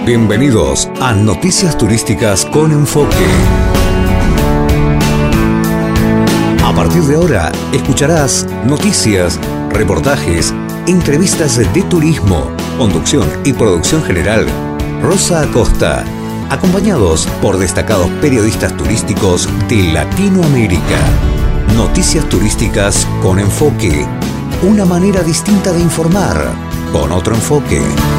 Bienvenidos a Noticias Turísticas con Enfoque. A partir de ahora escucharás noticias, reportajes, entrevistas de turismo, conducción y producción general. Rosa Acosta, acompañados por destacados periodistas turísticos de Latinoamérica. Noticias Turísticas con Enfoque. Una manera distinta de informar, con otro enfoque.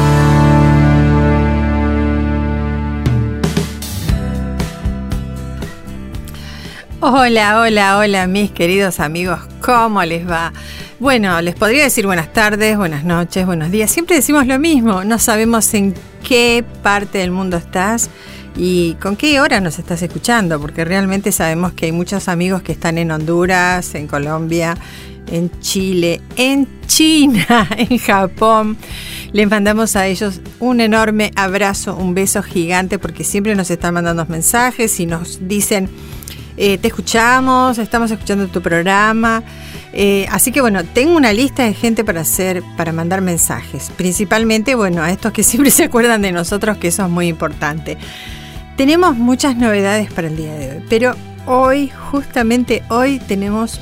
Hola, mis queridos amigos, ¿cómo les va? Bueno, les podría decir buenas tardes, buenas noches, buenos días. Siempre decimos lo mismo, no sabemos en qué parte del mundo estás y con qué hora nos estás escuchando, porque realmente sabemos que hay muchos amigos que están en Honduras, en Colombia, en Chile, en China, en Japón. Les mandamos a ellos un enorme abrazo, un beso gigante, porque siempre nos están mandando mensajes y nos dicen: te escuchamos, estamos escuchando tu programa. Así que bueno, tengo una lista de gente para mandar mensajes. Principalmente, bueno, a estos que siempre se acuerdan de nosotros, que eso es muy importante. Tenemos muchas novedades para el día de hoy, pero justamente hoy tenemos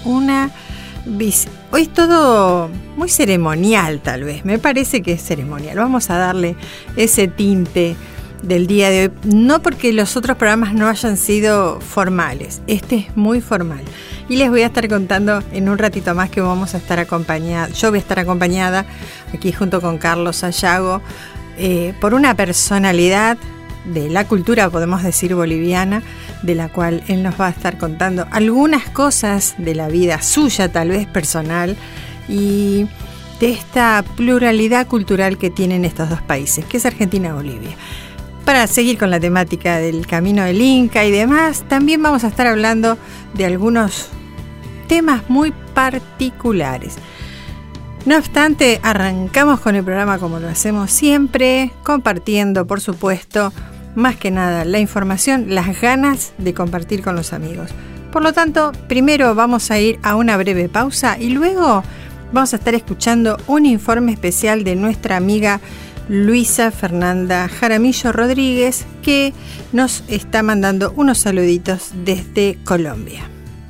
hoy es todo muy ceremonial, tal vez. Me parece que es ceremonial. Vamos a darle ese tinte del día de hoy, no porque los otros programas no hayan sido formales, este es muy formal y les voy a estar contando en un ratito más que yo voy a estar acompañada aquí junto con Carlos Sayago por una personalidad de la cultura, podemos decir, boliviana, de la cual él nos va a estar contando algunas cosas de la vida suya, tal vez personal, y de esta pluralidad cultural que tienen estos dos países, que es Argentina y Bolivia. Para seguir con la temática del Camino del Inca y demás, también vamos a estar hablando de algunos temas muy particulares. No obstante, arrancamos con el programa como lo hacemos siempre, compartiendo, por supuesto, más que nada la información, las ganas de compartir con los amigos. Por lo tanto, primero vamos a ir a una breve pausa y luego vamos a estar escuchando un informe especial de nuestra amiga Luisa Fernanda Jaramillo Rodríguez, que nos está mandando unos saluditos desde Colombia.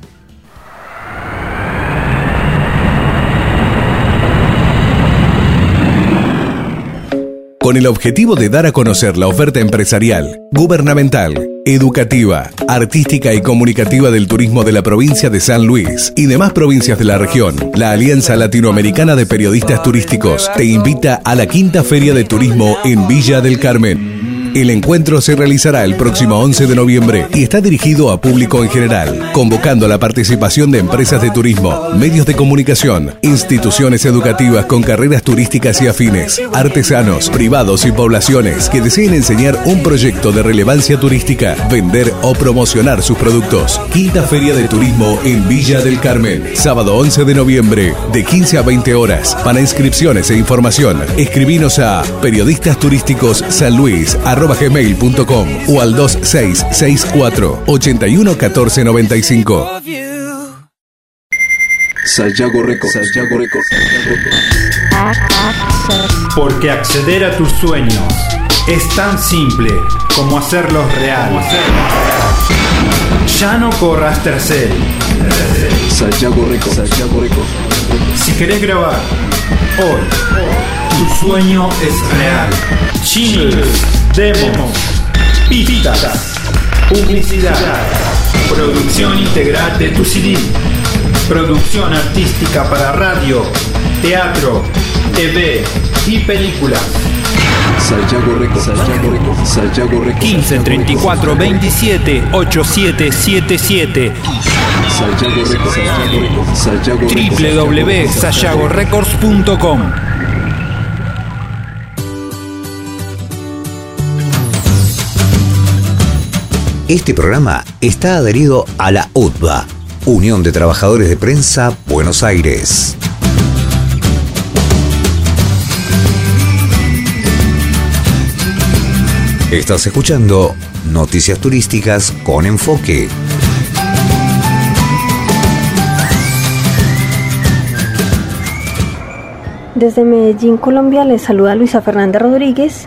Con el objetivo de dar a conocer la oferta empresarial, gubernamental, educativa, artística y comunicativa del turismo de la provincia de San Luis y demás provincias de la región, la Alianza Latinoamericana de Periodistas Turísticos te invita a la Quinta Feria de Turismo en Villa del Carmen. El encuentro se realizará el próximo 11 de noviembre y está dirigido a público en general, convocando a la participación de empresas de turismo, medios de comunicación, instituciones educativas con carreras turísticas y afines, artesanos, privados y poblaciones que deseen enseñar un proyecto de relevancia turística, vender o promocionar sus productos. Quinta Feria de Turismo en Villa del Carmen, sábado 11 de noviembre, de 15 a 20 horas. Para inscripciones e información, escribinos a periodistasturísticossanluis@gmail.com o al 2664 81 14 95. Sayago Records. Porque acceder a tus sueños es tan simple como hacerlos reales. Ya no corras tras él. Sayago Records. Si querés grabar hoy, tu sueño es real. Jingles, demos, pistas, publicidad, producción integral de tu CD, producción artística para radio, teatro, TV y películas. Sayago Records. 15 34 27 8777 www.sayagorecords.com. Este programa está adherido a la UTBA, Unión de Trabajadores de Prensa, Buenos Aires. Estás escuchando Noticias Turísticas con Enfoque. Desde Medellín, Colombia, les saluda Luisa Fernanda Rodríguez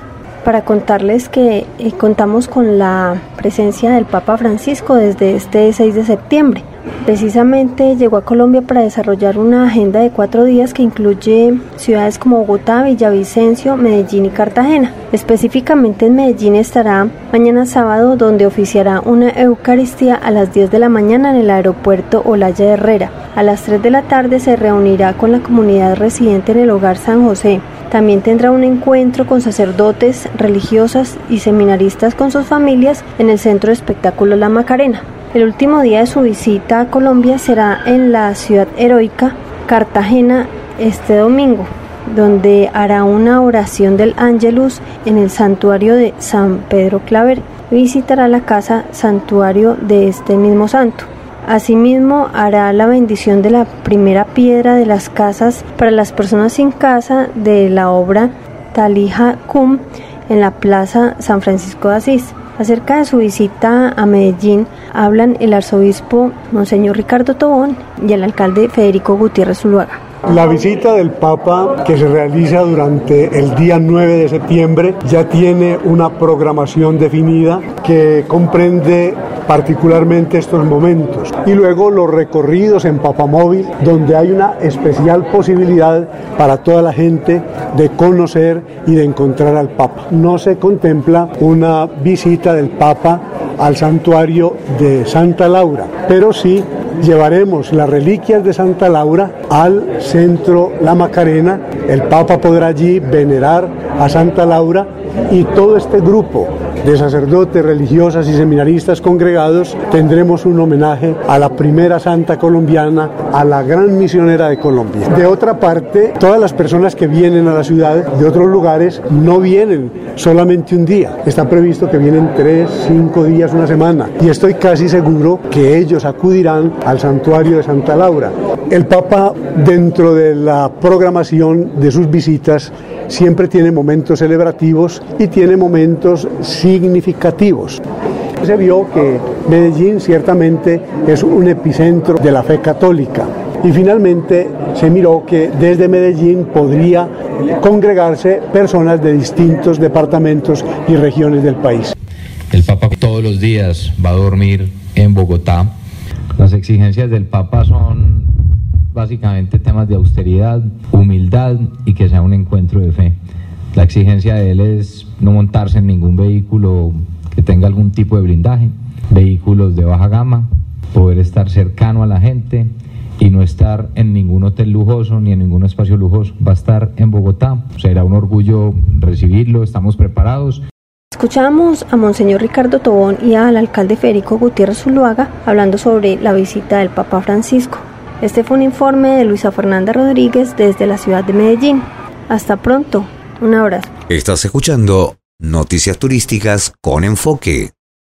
para contarles que contamos con la presencia del Papa Francisco desde este 6 de septiembre. Precisamente llegó a Colombia para desarrollar una agenda de 4 días que incluye ciudades como Bogotá, Villavicencio, Medellín y Cartagena. Específicamente en Medellín estará mañana sábado, donde oficiará una Eucaristía a las 10 de la mañana en el aeropuerto Olaya Herrera. A las 3 de la tarde se reunirá con la comunidad residente en el Hogar San José. También tendrá un encuentro con sacerdotes, religiosas y seminaristas con sus familias en el Centro de Espectáculos La Macarena. El último día de su visita a Colombia será en la ciudad heroica Cartagena este domingo, donde hará una oración del Ángelus en el santuario de San Pedro Claver y visitará la casa santuario de este mismo santo. Asimismo, hará la bendición de la primera piedra de las casas para las personas sin casa de la obra Talija Cum en la Plaza San Francisco de Asís. Acerca de su visita a Medellín hablan el arzobispo Monseñor Ricardo Tobón y el alcalde Federico Gutiérrez Zuluaga. La visita del Papa, que se realiza durante el día 9 de septiembre, ya tiene una programación definida que comprende particularmente estos momentos. Y luego los recorridos en Papamóvil, donde hay una especial posibilidad para toda la gente de conocer y de encontrar al Papa. No se contempla una visita del Papa al santuario de Santa Laura, pero sí llevaremos las reliquias de Santa Laura al centro La Macarena. El Papa podrá allí venerar a Santa Laura y todo este grupo de sacerdotes, religiosas y seminaristas congregados tendremos un homenaje a la primera santa colombiana, a la gran misionera de Colombia. De otra parte, todas las personas que vienen a la ciudad de otros lugares no vienen solamente un día. Está previsto que vienen 3, 5 días, una semana. Y estoy casi seguro que ellos acudirán al santuario de Santa Laura. El Papa, dentro de la programación de sus visitas, siempre tiene momentos celebrativos y tiene momentos significativos. Se vio que Medellín ciertamente es un epicentro de la fe católica y finalmente se miró que desde Medellín podría congregarse personas de distintos departamentos y regiones del país. El Papa todos los días va a dormir en Bogotá. Las exigencias del Papa son básicamente temas de austeridad, humildad y que sea un encuentro de fe. La exigencia de él es no montarse en ningún vehículo que tenga algún tipo de blindaje, vehículos de baja gama, poder estar cercano a la gente y no estar en ningún hotel lujoso ni en ningún espacio lujoso. Va a estar en Bogotá, será un orgullo recibirlo, estamos preparados. Escuchamos a Monseñor Ricardo Tobón y al alcalde Federico Gutiérrez Zuluaga hablando sobre la visita del Papa Francisco. Este fue un informe de Luisa Fernanda Rodríguez desde la ciudad de Medellín. Hasta pronto, un abrazo. Estás escuchando Noticias Turísticas con Enfoque.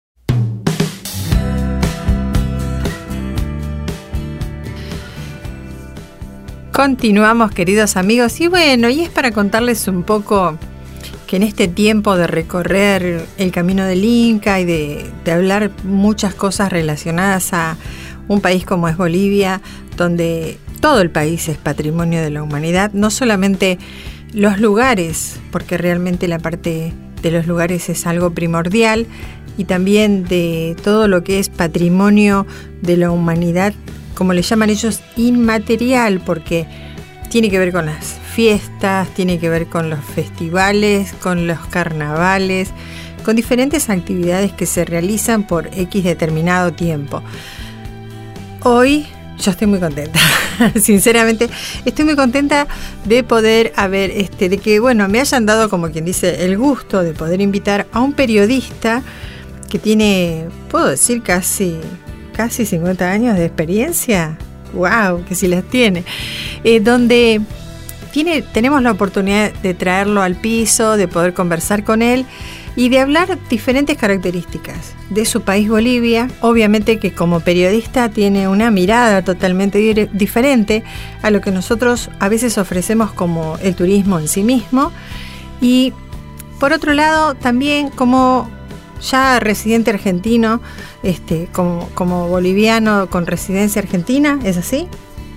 Continuamos, queridos amigos, y bueno, y es para contarles un poco que en este tiempo de recorrer el camino del Inca y de hablar muchas cosas relacionadas a un país como es Bolivia, donde todo el país es patrimonio de la humanidad, no solamente los lugares, porque realmente la parte de los lugares es algo primordial, y también de todo lo que es patrimonio de la humanidad, como le llaman ellos, inmaterial, porque tiene que ver con las fiestas, tiene que ver con los festivales, con los carnavales, con diferentes actividades que se realizan por X determinado tiempo. Hoy yo estoy muy contenta, sinceramente estoy muy contenta de poder de que, bueno, me hayan dado, como quien dice, el gusto de poder invitar a un periodista que tiene, puedo decir, casi 50 años de experiencia. ¡Wow! Que si las tiene. Donde tenemos la oportunidad de traerlo al piso, de poder conversar con él y de hablar diferentes características de su país, Bolivia. Obviamente que como periodista tiene una mirada totalmente diferente a lo que nosotros a veces ofrecemos como el turismo en sí mismo. Y por otro lado, también como ya residente argentino, como boliviano con residencia argentina, ¿es así?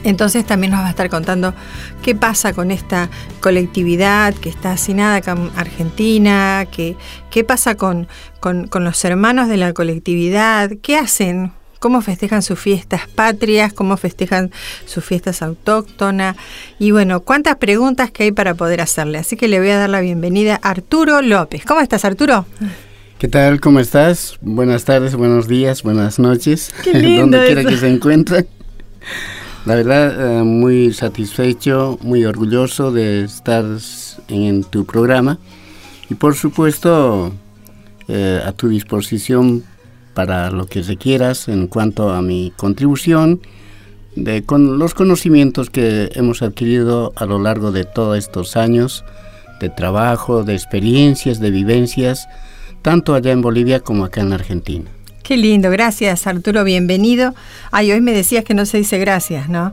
Entonces también nos va a estar contando qué pasa con esta colectividad que está hacinada acá en Argentina, qué pasa con los hermanos de la colectividad, qué hacen, cómo festejan sus fiestas patrias, cómo festejan sus fiestas autóctonas y bueno, cuántas preguntas que hay para poder hacerle. Así que le voy a dar la bienvenida a Arturo López. ¿Cómo estás, Arturo? ¿Qué tal? ¿Cómo estás? Buenas tardes, buenos días, buenas noches. Qué lindo. Donde quiera que se encuentren. La verdad, muy satisfecho, muy orgulloso de estar en tu programa y por supuesto a tu disposición para lo que requieras en cuanto a mi contribución con los conocimientos que hemos adquirido a lo largo de todos estos años de trabajo, de experiencias, de vivencias, tanto allá en Bolivia como acá en Argentina. Qué lindo, gracias Arturo, bienvenido. Ay, hoy me decías que no se dice gracias, ¿no?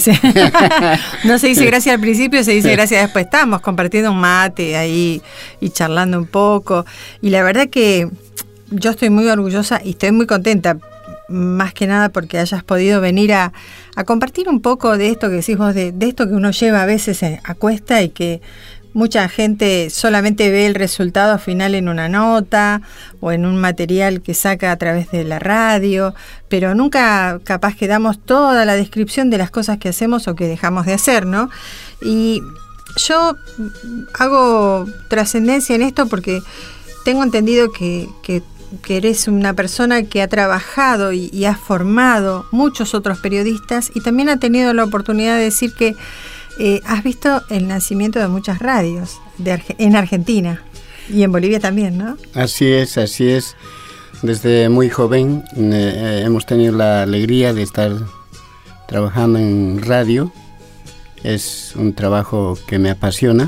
No se dice gracias al principio, se dice gracias después. Estábamos compartiendo un mate ahí y charlando un poco. Y la verdad que yo estoy muy orgullosa y estoy muy contenta, más que nada porque hayas podido venir a compartir un poco de esto que decís vos, de esto que uno lleva a veces a cuesta y que mucha gente solamente ve el resultado final en una nota o en un material que saca a través de la radio, pero nunca capaz que damos toda la descripción de las cosas que hacemos o que dejamos de hacer, ¿no? Y yo hago trascendencia en esto porque tengo entendido que eres una persona que ha trabajado y ha formado muchos otros periodistas y también ha tenido la oportunidad de decir que has visto el nacimiento de muchas radios en Argentina y en Bolivia también, ¿no? Así es. Desde muy joven hemos tenido la alegría de estar trabajando en radio. Es un trabajo que me apasiona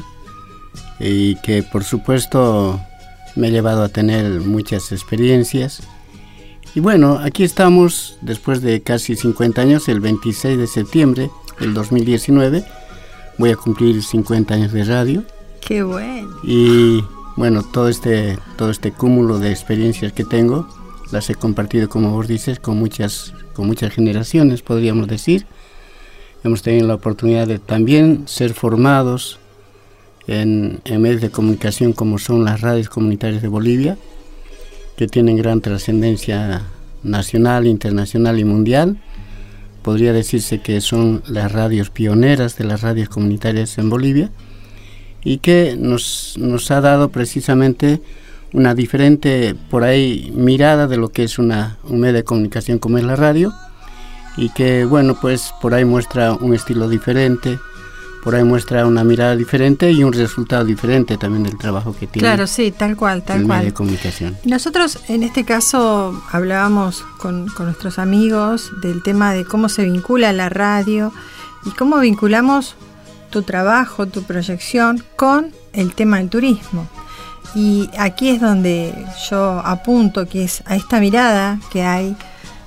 y que por supuesto me ha llevado a tener muchas experiencias. Y bueno, aquí estamos después de casi 50 años, el 26 de septiembre del 2019. Voy a cumplir 50 años de radio. ¡Qué bueno! Y bueno, todo este cúmulo de experiencias que tengo, las he compartido, como vos dices, con muchas generaciones, podríamos decir. Hemos tenido la oportunidad de también ser formados en medios de comunicación como son las radios comunitarias de Bolivia, que tienen gran trascendencia nacional, internacional y mundial. Podría decirse que son las radios pioneras de las radios comunitarias en Bolivia y que nos ha dado precisamente una diferente, por ahí, mirada de lo que es un medio de comunicación como es la radio y que, bueno, pues por ahí muestra un estilo diferente, por ahí muestra una mirada diferente y un resultado diferente también del trabajo que tiene. Claro, sí, tal cual. El medio de comunicación. Nosotros en este caso hablábamos con nuestros amigos del tema de cómo se vincula la radio y cómo vinculamos tu trabajo, tu proyección con el tema del turismo. Y aquí es donde yo apunto, que es a esta mirada que hay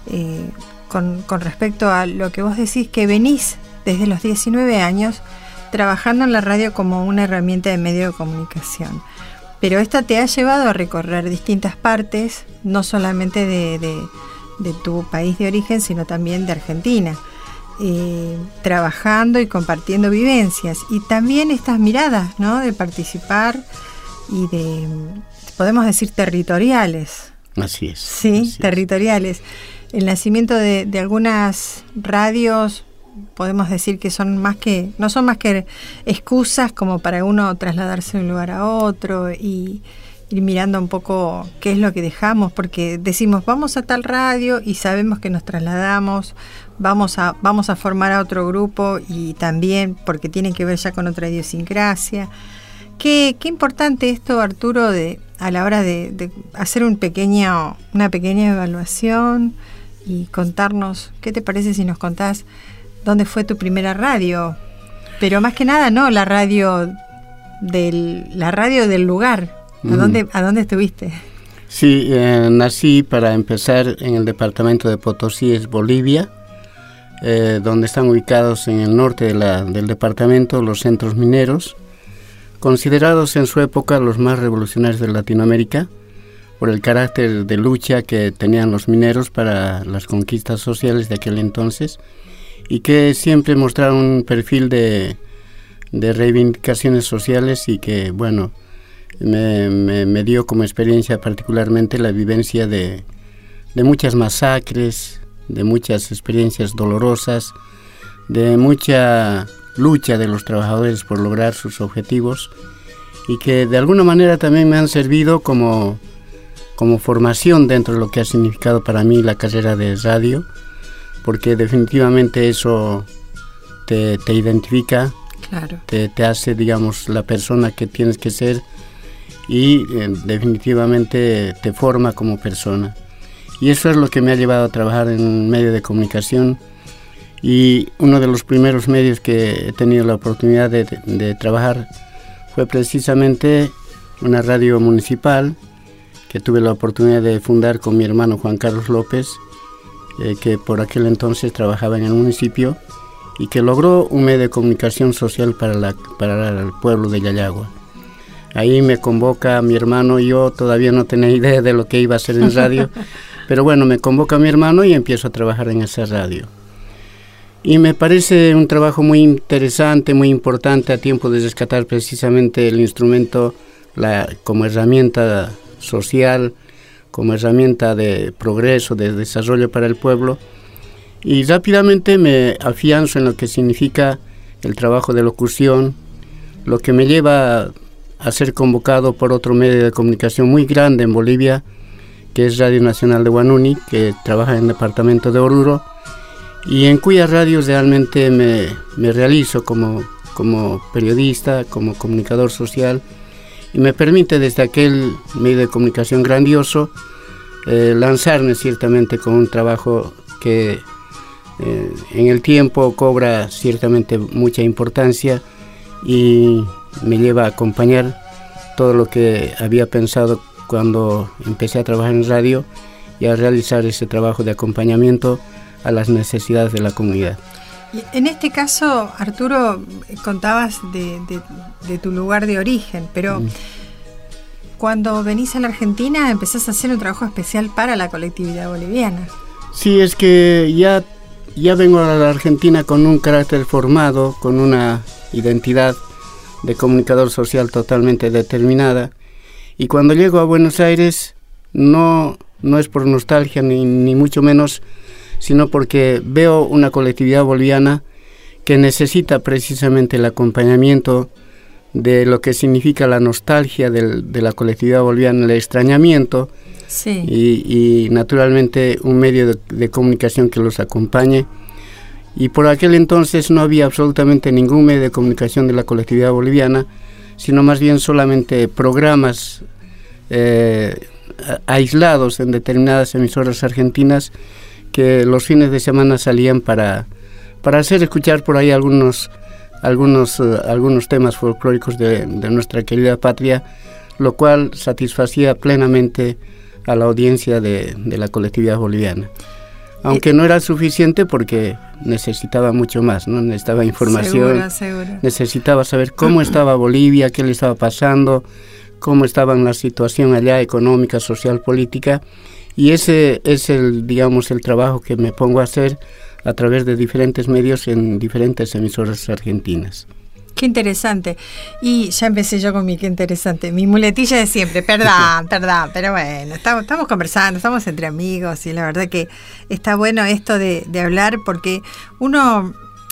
con respecto a lo que vos decís, que venís desde los 19 años trabajando en la radio como una herramienta de medio de comunicación. Pero esta te ha llevado a recorrer distintas partes, no solamente de tu país de origen, sino también de Argentina, trabajando y compartiendo vivencias. Y también estas miradas, ¿no?, de participar y de, podemos decir, territoriales. Así es. Sí, así territoriales. El nacimiento de algunas radios, podemos decir que no son más que excusas como para uno trasladarse de un lugar a otro y ir mirando un poco qué es lo que dejamos, porque decimos vamos a tal radio y sabemos que nos trasladamos, vamos a formar a otro grupo y también porque tiene que ver ya con otra idiosincrasia. Qué importante esto, Arturo, a la hora de hacer una pequeña evaluación y contarnos. ¿Qué te parece si nos contás dónde fue tu primera radio? Pero más que nada, no la radio del lugar. ¿A dónde estuviste? Sí, nací, para empezar, en el departamento de Potosí, es Bolivia, donde están ubicados en el norte del departamento los centros mineros, considerados en su época los más revolucionarios de Latinoamérica, por el carácter de lucha que tenían los mineros para las conquistas sociales de aquel entonces, y que siempre mostraron un perfil de reivindicaciones sociales y que, bueno, me dio como experiencia particularmente la vivencia de muchas masacres, de muchas experiencias dolorosas, de mucha lucha de los trabajadores por lograr sus objetivos y que de alguna manera también me han servido como formación dentro de lo que ha significado para mí la carrera de radio, porque definitivamente eso te identifica, claro, te hace, digamos, la persona que tienes que ser y definitivamente te forma como persona. Y eso es lo que me ha llevado a trabajar en un medio de comunicación, y uno de los primeros medios que he tenido la oportunidad de trabajar fue precisamente una radio municipal que tuve la oportunidad de fundar con mi hermano Juan Carlos López, que por aquel entonces trabajaba en el municipio y que logró un medio de comunicación social para el pueblo de Yayagua. Ahí me convoca mi hermano, yo todavía no tenía idea de lo que iba a hacer en radio, pero bueno, me convoca mi hermano y empiezo a trabajar en esa radio. Y me parece un trabajo muy interesante, muy importante, a tiempo de rescatar precisamente el instrumento como herramienta social, como herramienta de progreso, de desarrollo para el pueblo. Y rápidamente me afianzo en lo que significa el trabajo de locución, lo que me lleva a ser convocado por otro medio de comunicación muy grande en Bolivia, que es Radio Nacional de Huanuni, que trabaja en el departamento de Oruro, y en cuya radio realmente me realizo como periodista, como comunicador social, y me permite desde aquel medio de comunicación grandioso lanzarme ciertamente con un trabajo que en el tiempo cobra ciertamente mucha importancia y me lleva a acompañar todo lo que había pensado cuando empecé a trabajar en radio y a realizar ese trabajo de acompañamiento a las necesidades de la comunidad. En este caso, Arturo, contabas de tu lugar de origen, pero cuando venís a la Argentina empezás a hacer un trabajo especial para la colectividad boliviana. Sí, es que ya vengo a la Argentina con un carácter formado, con una identidad de comunicador social totalmente determinada, y cuando llego a Buenos Aires no es por nostalgia ni mucho menos, sino porque veo una colectividad boliviana que necesita precisamente el acompañamiento de lo que significa la nostalgia de la colectividad boliviana, el extrañamiento, sí, y naturalmente un medio de comunicación que los acompañe. Y por aquel entonces no había absolutamente ningún medio de comunicación de la colectividad boliviana, sino más bien solamente programas aislados en determinadas emisoras argentinas que los fines de semana salían para hacer escuchar por ahí algunos temas folclóricos de nuestra querida patria, lo cual satisfacía plenamente a la audiencia de la colectividad boliviana. Aunque no era suficiente porque necesitaba mucho más, ¿no? Necesitaba información, seguro. Necesitaba saber cómo estaba Bolivia, qué le estaba pasando, cómo estaba la situación allá económica, social, política, y ese es el trabajo que me pongo a hacer a través de diferentes medios en diferentes emisoras argentinas. Qué interesante. Y ya empecé yo con qué interesante. Mi muletilla de siempre, perdón, pero bueno, estamos conversando, estamos entre amigos y la verdad que está bueno esto de hablar porque uno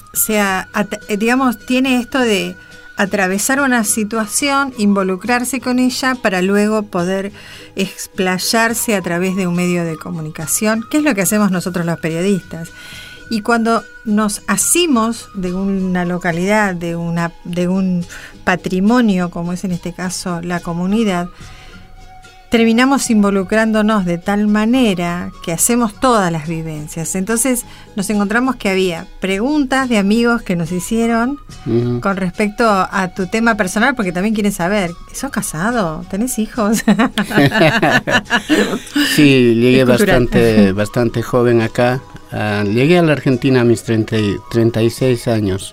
tiene esto de atravesar una situación, involucrarse con ella para luego poder explayarse a través de un medio de comunicación, que es lo que hacemos nosotros los periodistas. Y cuando nos asimos de una localidad, de un patrimonio, como es en este caso la comunidad, terminamos involucrándonos de tal manera que hacemos todas las vivencias. Entonces nos encontramos que había preguntas de amigos que nos hicieron con respecto a tu tema personal, porque también quieren saber, ¿sos casado? ¿Tenés hijos? Sí, llegué bastante joven acá. Llegué a la Argentina a mis 36 años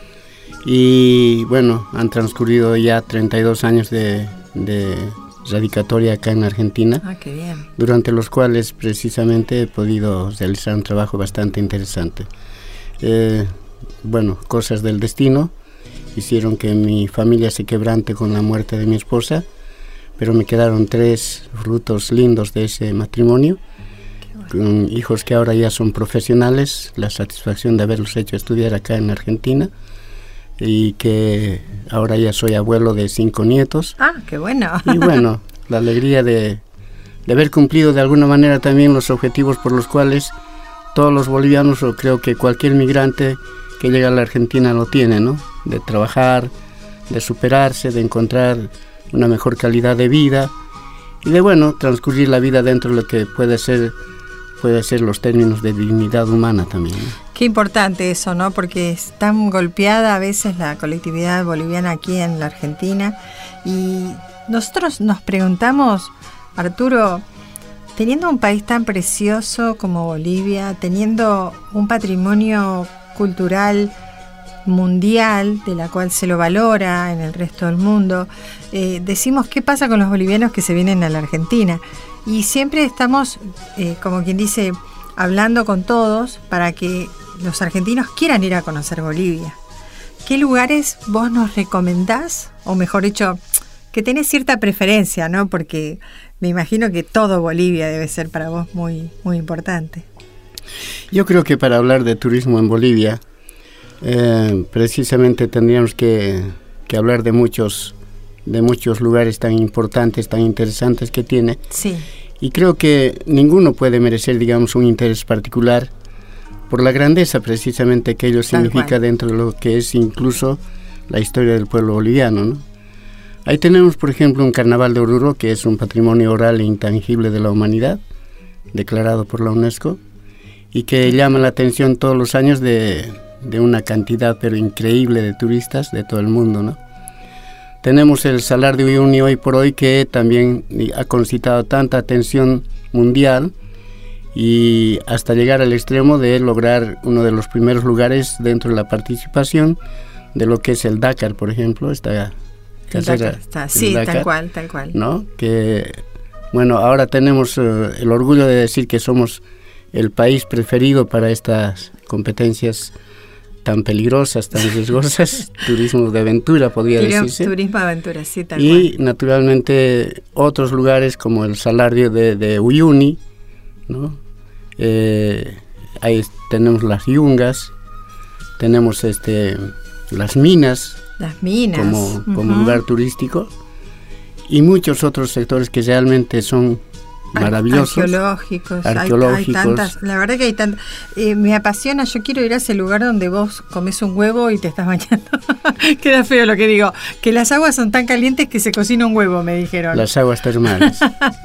y bueno, han transcurrido ya 32 años de radicatoria acá en Argentina. Ah, qué bien. Durante los cuales precisamente he podido realizar un trabajo bastante interesante. cosas del destino hicieron que mi familia se quebrante con la muerte de mi esposa, pero me quedaron 3 frutos lindos de ese matrimonio, con hijos que ahora ya son profesionales, la satisfacción de haberlos hecho estudiar acá en Argentina, y que ahora ya soy abuelo de 5 nietos. Ah, qué bueno. Y bueno, la alegría de haber cumplido de alguna manera también los objetivos por los cuales todos los bolivianos, o creo que cualquier migrante que llega a la Argentina lo tiene, ¿no? De trabajar, de superarse, de encontrar una mejor calidad de vida y de, transcurrir la vida dentro de lo que puede ser los términos de dignidad humana también, ¿no? Qué importante eso, ¿no? Porque es tan golpeada a veces la colectividad boliviana aquí en la Argentina, y nosotros nos preguntamos, Arturo, teniendo un país tan precioso como Bolivia, teniendo un patrimonio cultural mundial, de la cual se lo valora en el resto del mundo, decimos, ¿qué pasa con los bolivianos que se vienen a la Argentina? Y siempre estamos, como quien dice, hablando con todos para que los argentinos quieran ir a conocer Bolivia. ¿Qué lugares vos nos recomendás? O mejor dicho, que tenés cierta preferencia, ¿no? Porque me imagino que todo Bolivia debe ser para vos muy, muy importante. Yo creo que para hablar de turismo en Bolivia, precisamente tendríamos que hablar de muchos lugares tan importantes, tan interesantes que tiene. Sí. Y creo que ninguno puede merecer, digamos, un interés particular por la grandeza precisamente que ello significa dentro de lo que es incluso la historia del pueblo boliviano, ¿no? Ahí tenemos, por ejemplo, un carnaval de Oruro, que es un patrimonio oral e intangible de la humanidad, declarado por la UNESCO, y que llama la atención todos los años de una cantidad pero increíble de turistas de todo el mundo, ¿no? Tenemos el Salar de Uyuni hoy por hoy, que también ha concitado tanta atención mundial y hasta llegar al extremo de lograr uno de los primeros lugares dentro de la participación de lo que es el Dakar, por ejemplo, esta carrera. Sí, Dakar, tal cual. ¿no? Que, ahora tenemos el orgullo de decir que somos el país preferido para estas competencias tan peligrosas, tan riesgosas, turismo de aventura, podría decirse. Turismo de aventura, sí, tal cual. Y naturalmente otros lugares como el Salar de Uyuni, ¿no? Ahí tenemos las yungas, tenemos las minas, como lugar turístico, y muchos otros sectores que realmente son maravillosos. Arqueológicos. Hay tantas, la verdad que hay tantas. Me apasiona, yo quiero ir a ese lugar donde vos comes un huevo y te estás bañando. Queda feo lo que digo, que las aguas son tan calientes que se cocina un huevo, me dijeron. Las aguas termales.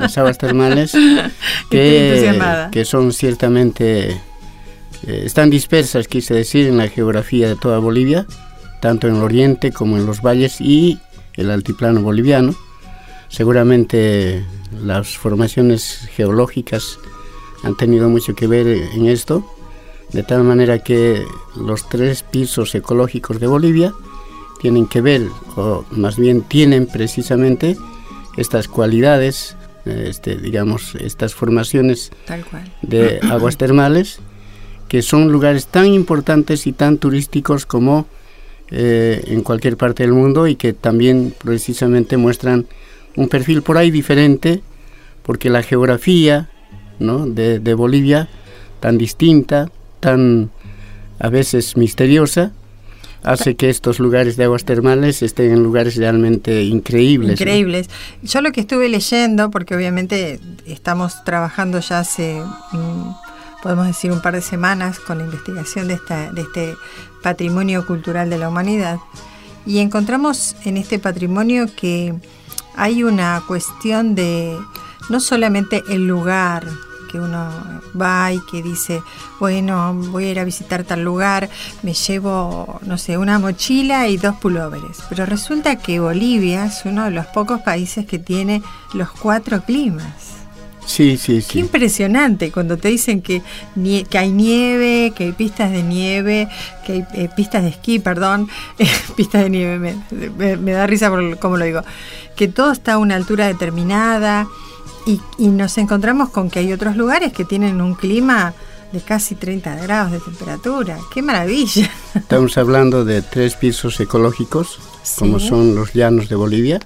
que son ciertamente, están dispersas, quise decir, en la geografía de toda Bolivia, tanto en el oriente como en los valles y el altiplano boliviano. Seguramente las formaciones geológicas han tenido mucho que ver en esto, de tal manera que los 3 pisos ecológicos de Bolivia tienen que ver, o más bien tienen precisamente estas cualidades, estas formaciones de aguas termales, que son lugares tan importantes y tan turísticos como en cualquier parte del mundo, y que también precisamente muestran un perfil por ahí diferente, porque la geografía, ¿no?, de Bolivia, tan distinta, tan a veces misteriosa, hace que estos lugares de aguas termales estén en lugares realmente increíbles. Increíbles. ¿No? Yo lo que estuve leyendo, porque obviamente estamos trabajando ya hace, podemos decir, un par de semanas con la investigación de este patrimonio cultural de la humanidad, y encontramos en este patrimonio que hay una cuestión de no solamente el lugar, que uno va y que dice, bueno, voy a ir a visitar tal lugar, me llevo, no sé, una mochila y 2 pulóveres. Pero resulta que Bolivia es uno de los pocos países que tiene los 4 climas. Sí. Qué impresionante cuando te dicen que hay nieve, que hay pistas de nieve, que hay pistas de esquí, pistas de nieve, me da risa por cómo lo digo, que todo está a una altura determinada, y nos encontramos con que hay otros lugares que tienen un clima de casi 30 grados de temperatura. ¡Qué maravilla! Estamos hablando de 3 pisos ecológicos, sí, como son los llanos de Bolivia,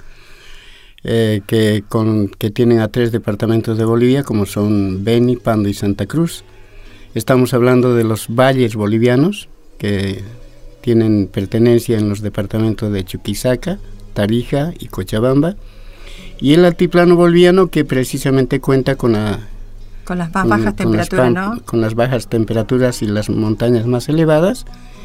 que tienen a 3 departamentos de Bolivia, como son Beni, Pando y Santa Cruz. Estamos hablando de los valles bolivianos, que tienen pertenencia en los departamentos de Chuquisaca, Tarija y Cochabamba, y el altiplano boliviano, que precisamente cuenta con las más bajas temperaturas, ¿no? Con las bajas temperaturas y las montañas más elevadas,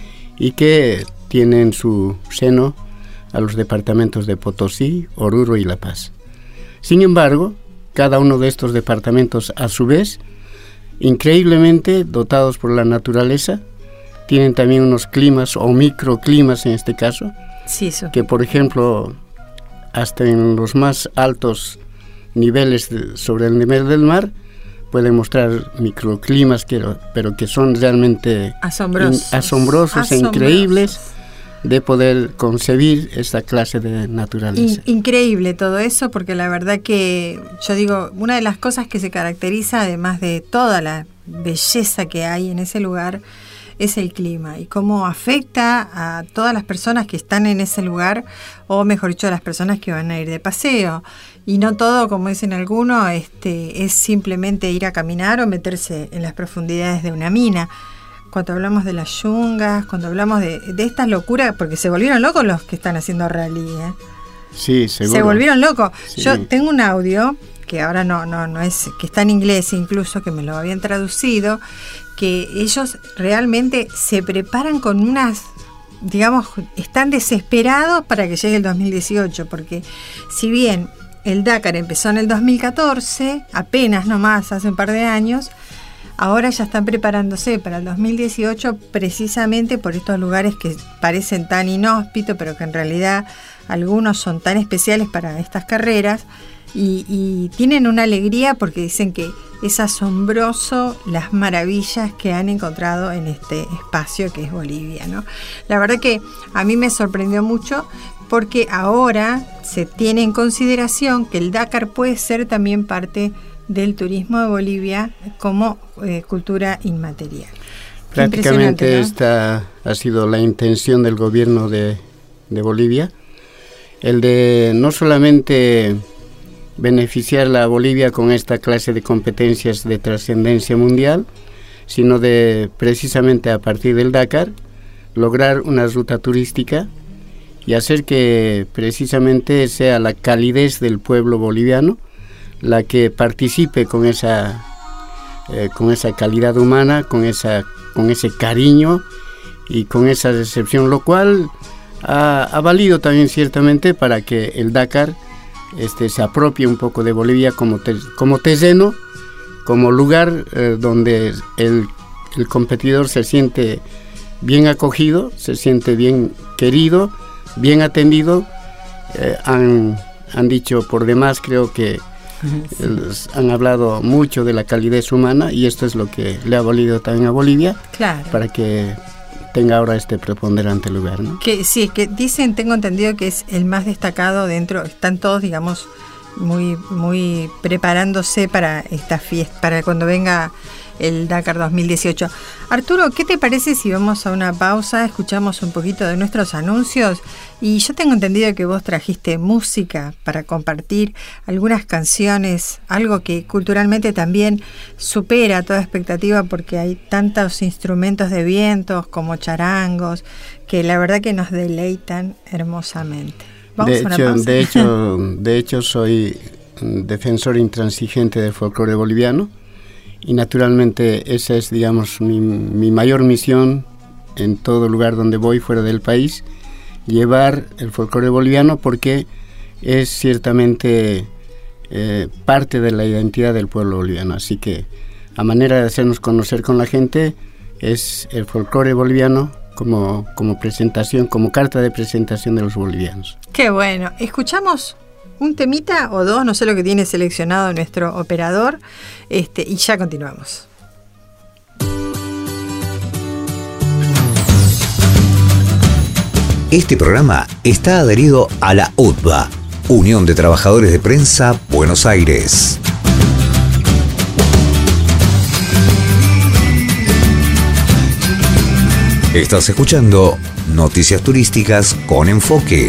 y que tiene en su seno a los departamentos de Potosí, Oruro y La Paz. Sin embargo, cada uno de estos departamentos, a su vez, increíblemente dotados por la naturaleza, tienen también unos climas o microclimas en este caso, sí, que por ejemplo, hasta en los más altos niveles sobre el nivel del mar, pueden mostrar microclimas, pero que son realmente asombrosos e increíbles de poder concebir esta clase de naturaleza. Increíble todo eso, porque la verdad que yo digo, una de las cosas que se caracteriza, además de toda la belleza que hay en ese lugar, es el clima y cómo afecta a todas las personas que están en ese lugar, o mejor dicho, a las personas que van a ir de paseo. Y no todo, como dicen algunos, es simplemente ir a caminar o meterse en las profundidades de una mina. Cuando hablamos de las yungas, cuando hablamos de estas locuras, porque se volvieron locos los que están haciendo rally, ¿eh? Sí, seguro. Se volvieron locos. Sí. Yo tengo un audio que ahora no es, que está en inglés incluso, que me lo habían traducido, que ellos realmente se preparan con unas, digamos, están desesperados para que llegue el 2018, porque si bien el Dakar empezó en el 2014, apenas nomás, hace un par de años, ahora ya están preparándose para el 2018, precisamente por estos lugares que parecen tan inhóspitos, pero que en realidad algunos son tan especiales para estas carreras, y tienen una alegría porque dicen que es asombroso las maravillas que han encontrado en este espacio que es Bolivia, ¿no? La verdad que a mí me sorprendió mucho, porque ahora se tiene en consideración que el Dakar puede ser también parte del turismo de Bolivia como cultura inmaterial. Prácticamente, ¿no? Esta ha sido la intención del gobierno de Bolivia, el de no solamente beneficiar a Bolivia con esta clase de competencias de trascendencia mundial, sino de precisamente a partir del Dakar lograr una ruta turística y hacer que precisamente sea la calidez del pueblo boliviano la que participe con esa calidad humana, con ese cariño y con esa recepción, lo cual ha valido también ciertamente para que el Dakar se apropie un poco de Bolivia como terreno, como lugar donde el competidor se siente bien acogido, se siente bien querido, bien atendido. Han dicho por demás, creo que han hablado mucho de la calidez humana, y esto es lo que le ha valido también a Bolivia, claro, para que tenga ahora este preponderante lugar, ¿no? Que sí, que dicen, tengo entendido que es el más destacado dentro, están todos, digamos, muy preparándose para esta fiesta, para cuando venga el Dakar 2018. Arturo, ¿qué te parece si vamos a una pausa, escuchamos un poquito de nuestros anuncios? Y yo tengo entendido que vos trajiste música para compartir, algunas canciones, algo que culturalmente también supera toda expectativa, porque hay tantos instrumentos de vientos como charangos que la verdad que nos deleitan hermosamente. ¿Vamos a una pausa? De hecho soy defensor intransigente del folclore boliviano, y naturalmente esa es, digamos, mi mayor misión en todo lugar donde voy fuera del país, llevar el folclore boliviano, porque es ciertamente parte de la identidad del pueblo boliviano. Así que a manera de hacernos conocer con la gente es el folclore boliviano como presentación, como carta de presentación de los bolivianos. Qué bueno. Escuchamos un temita o dos, no sé lo que tiene seleccionado nuestro operador, y ya continuamos. Este programa está adherido a la UTBA, Unión de Trabajadores de Prensa, Buenos Aires. Estás escuchando Noticias Turísticas con Enfoque.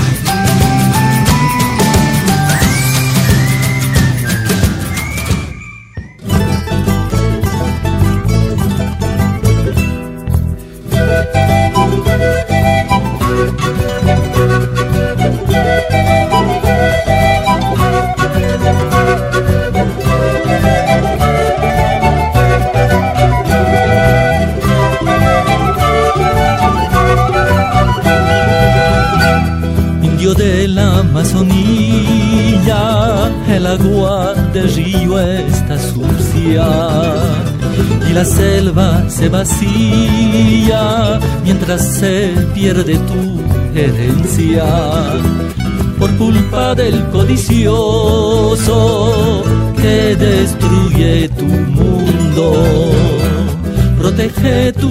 De la Amazonía, el agua del río está sucia y la selva se vacía mientras se pierde tu herencia por culpa del codicioso que destruye tu mundo. Protege tu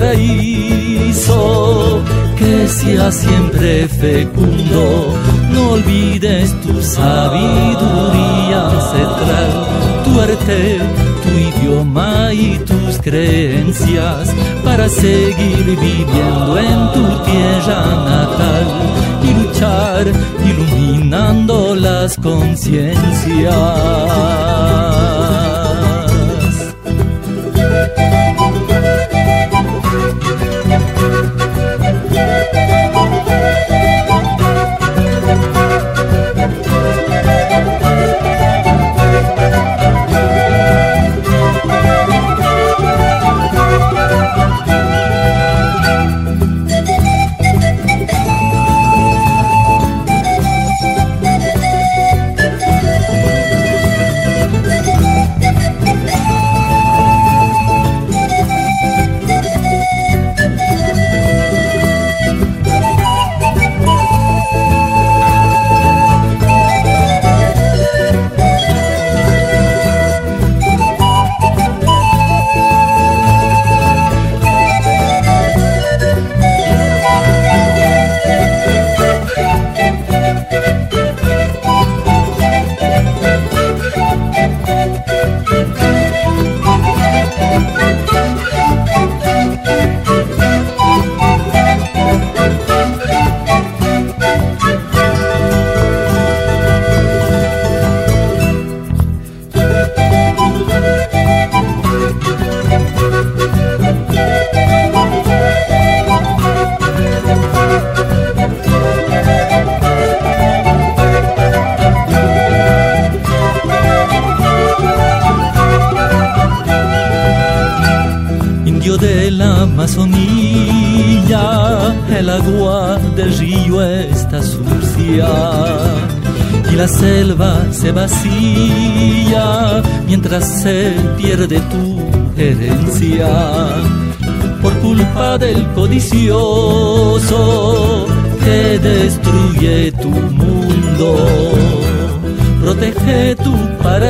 paraíso, que sea siempre fecundo. No olvides tu sabiduría ancestral, tu arte, tu idioma y tus creencias, para seguir viviendo en tu tierra natal y luchar iluminando las conciencias. De la Amazonía, el agua del río está sucia y la selva se vacía mientras se pierde tu herencia por culpa del codicioso que destruye tu mundo. Protege tu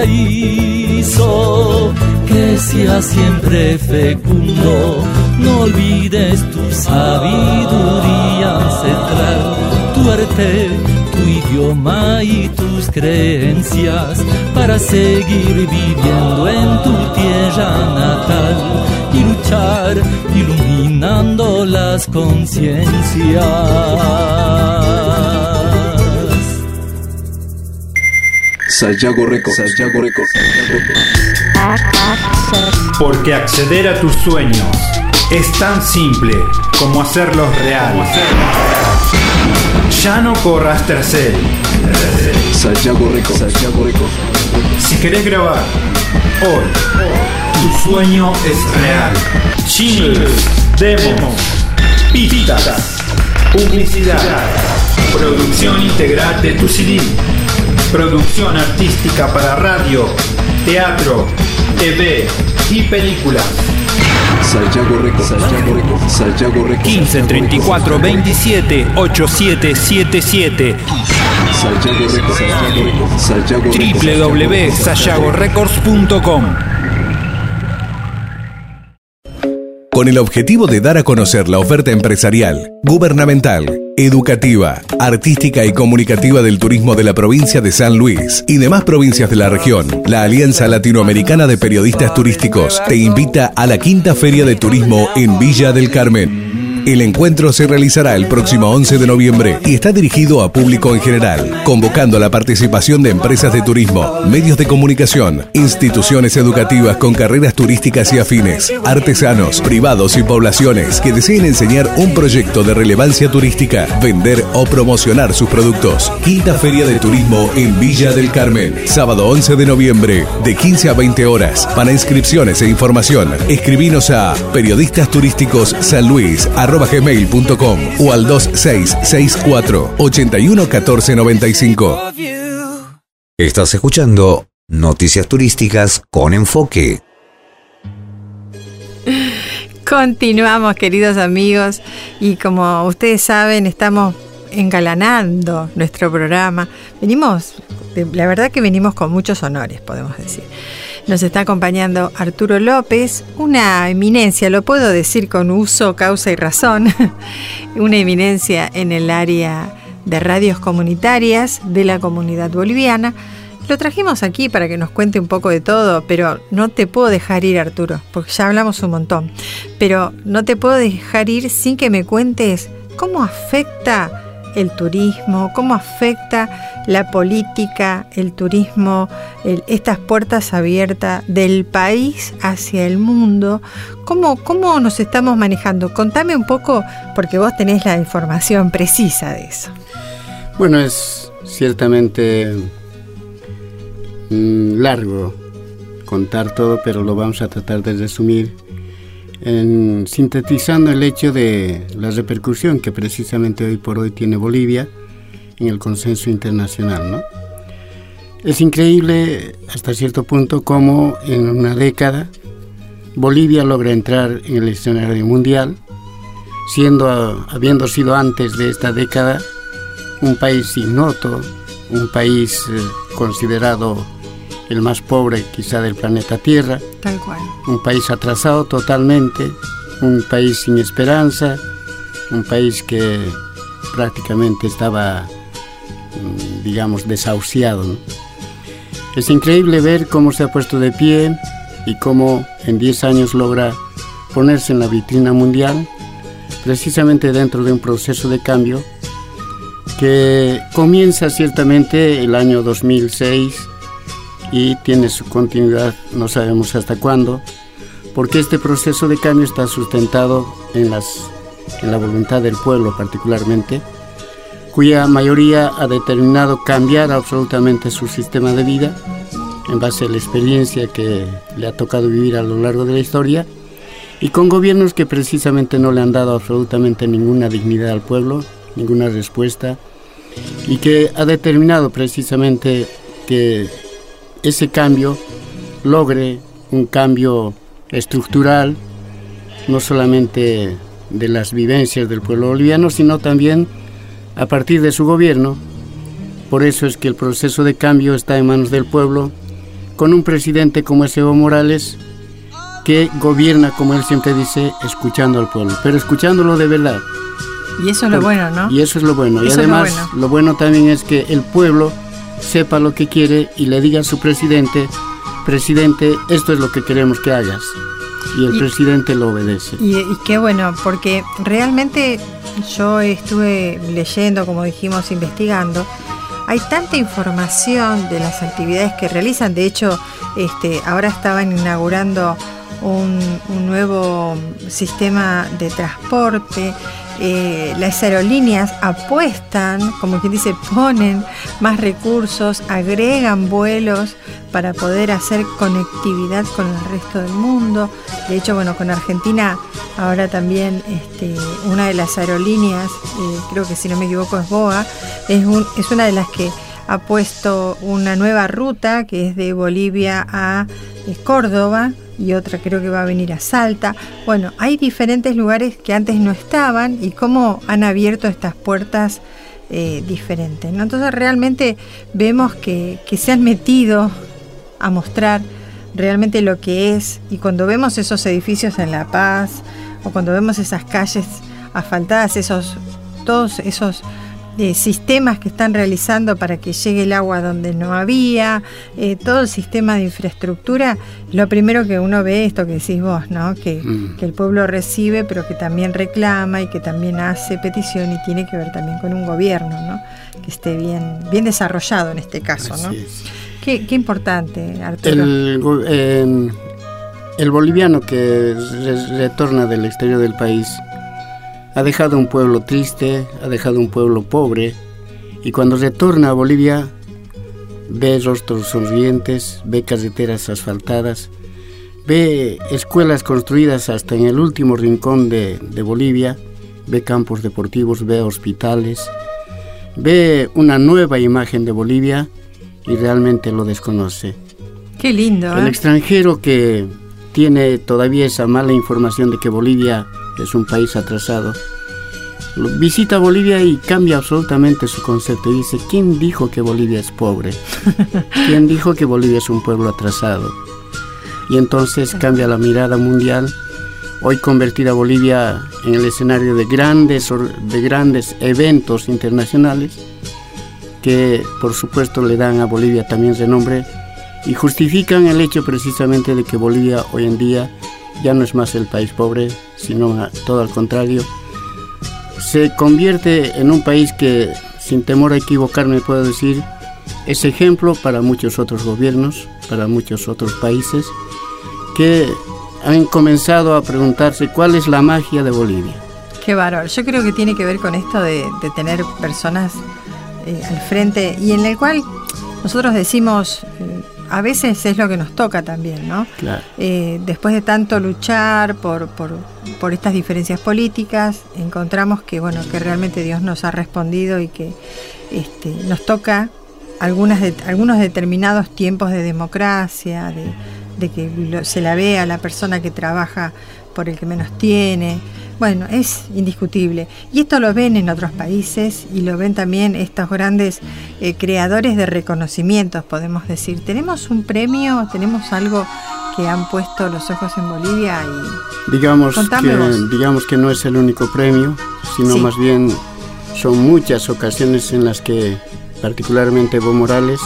paraíso, que sea siempre fecundo. No olvides tu sabiduría ancestral, tu arte, tu idioma y tus creencias, para seguir viviendo en tu tierra natal y luchar iluminando las conciencias. Sayago Records. Porque acceder a tus sueños es tan simple como hacerlos reales. Ya no corras tras él. Sayago Records. Si querés grabar hoy, tu sueño es real. Jingles, demos, pistas, publicidad, producción integral de tu CD, producción artística para radio, teatro, TV y películas. Sayago Records. 15 34 27 8777 www.sayagorecords.com. Con el objetivo de dar a conocer la oferta empresarial, gubernamental, educativa, artística y comunicativa del turismo de la provincia de San Luis y demás provincias de la región, la Alianza Latinoamericana de Periodistas Turísticos te invita a la Quinta Feria de Turismo en Villa del Carmen. El encuentro se realizará el próximo 11 de noviembre y está dirigido a público en general, convocando la participación de empresas de turismo, medios de comunicación, instituciones educativas con carreras turísticas y afines, artesanos, privados y poblaciones que deseen enseñar un proyecto de relevancia turística, vender o promocionar sus productos. Quinta Feria de Turismo en Villa del Carmen, sábado 11 de noviembre, de 15 a 20 horas. Para inscripciones e información, escribinos a periodistasturísticossanluis@gmail.com o al 2664 81 14 95. Estás escuchando Noticias Turísticas con Enfoque. Continuamos, queridos amigos, y como ustedes saben, estamos engalanando nuestro programa. La verdad que venimos con muchos honores, podemos decir. Nos está acompañando Arturo López, una eminencia, lo puedo decir con uso, causa y razón, una eminencia en el área de radios comunitarias de la comunidad boliviana. Lo trajimos aquí para que nos cuente un poco de todo, pero no te puedo dejar ir, Arturo, porque ya hablamos un montón. Pero no te puedo dejar ir sin que me cuentes cómo afecta el turismo, cómo afecta la política, el turismo, estas puertas abiertas del país hacia el mundo. ¿Cómo nos estamos manejando? Contame un poco, porque vos tenés la información precisa de eso. Bueno, es ciertamente largo contar todo, pero lo vamos a tratar de resumir sintetizando el hecho de la repercusión que precisamente hoy por hoy tiene Bolivia en el consenso internacional, ¿no? Es increíble hasta cierto punto cómo en una década Bolivia logra entrar en el escenario mundial, habiendo sido antes de esta década un país ignoto, un país considerado el más pobre quizá del planeta Tierra. Tal cual. Un país atrasado totalmente, un país sin esperanza, un país que prácticamente estaba, digamos, desahuciado, ¿no? Es increíble ver cómo se ha puesto de pie y cómo en 10 años logra ponerse en la vitrina mundial, precisamente dentro de un proceso de cambio que comienza ciertamente el año 2006 y tiene su continuidad, no sabemos hasta cuándo, porque este proceso de cambio está sustentado en la voluntad del pueblo particularmente, cuya mayoría ha determinado cambiar absolutamente su sistema de vida en base a la experiencia que le ha tocado vivir a lo largo de la historia, y con gobiernos que precisamente no le han dado absolutamente ninguna dignidad al pueblo, ninguna respuesta, y que ha determinado precisamente que ese cambio logre un cambio estructural, no solamente de las vivencias del pueblo boliviano, sino también a partir de su gobierno. Por eso es que el proceso de cambio está en manos del pueblo, con un presidente como es Evo Morales, que gobierna, como él siempre dice, escuchando al pueblo, pero escuchándolo de verdad. Y eso es lo bueno, ¿no? Y eso es lo bueno. Y además, lo bueno también es que el pueblo sepa lo que quiere y le diga a su presidente, esto es lo que queremos que hagas. Y el presidente lo obedece. Y qué bueno, porque realmente yo estuve leyendo, como dijimos, investigando. Hay tanta información de las actividades que realizan. De hecho, ahora estaban inaugurando un nuevo sistema de transporte. Las aerolíneas apuestan, como quien dice, ponen más recursos, agregan vuelos para poder hacer conectividad con el resto del mundo. De hecho, bueno, con Argentina ahora también una de las aerolíneas, creo que si no me equivoco es BOA, es una de las que ha puesto una nueva ruta que es de Bolivia a Córdoba, y otra creo que va a venir a Salta. Bueno, hay diferentes lugares que antes no estaban y cómo han abierto estas puertas diferentes, ¿no? Entonces realmente vemos que se han metido a mostrar realmente lo que es, y cuando vemos esos edificios en La Paz o cuando vemos esas calles asfaltadas, todos esos sistemas que están realizando para que llegue el agua donde no había, todo el sistema de infraestructura. Lo primero que uno ve, esto que decís vos, ¿no? Que el pueblo recibe, pero que también reclama y que también hace petición, y tiene que ver también con un gobierno, ¿no? Que esté bien desarrollado en este caso, ¿no? Qué importante, Arturo. El boliviano que retorna del exterior del país ha dejado un pueblo triste, ha dejado un pueblo pobre, y cuando retorna a Bolivia ve rostros sonrientes, ve carreteras asfaltadas, ve escuelas construidas hasta en el último rincón de Bolivia, ve campos deportivos, ve hospitales, ve una nueva imagen de Bolivia y realmente lo desconoce. Qué lindo, ¿eh? El extranjero que tiene todavía esa mala información de que Bolivia es un país atrasado, visita Bolivia y cambia absolutamente su concepto y dice: ¿quién dijo que Bolivia es pobre? ¿Quién dijo que Bolivia es un pueblo atrasado? Y entonces cambia la mirada mundial. Hoy convertir a Bolivia en el escenario de grandes eventos internacionales que por supuesto le dan a Bolivia también renombre y justifican el hecho precisamente de que Bolivia hoy en día ya no es más el país pobre, sino todo al contrario. Se convierte en un país que, sin temor a equivocarme, puedo decir, es ejemplo para muchos otros gobiernos, para muchos otros países, que han comenzado a preguntarse cuál es la magia de Bolivia. Qué bárbaro. Yo creo que tiene que ver con esto de tener personas al frente, y en el cual nosotros decimos... a veces es lo que nos toca también, ¿no? Claro. Después de tanto luchar por estas diferencias políticas, encontramos que que realmente Dios nos ha respondido y que nos toca algunos determinados tiempos de democracia, de que se la vea a la persona que trabaja por el que menos tiene. Bueno, es indiscutible. Y esto lo ven en otros países y lo ven también estos grandes creadores de reconocimientos, podemos decir. Tenemos un premio, tenemos algo que han puesto los ojos en Bolivia y... Digamos que no es el único premio, sino más bien son muchas ocasiones en las que particularmente Evo Morales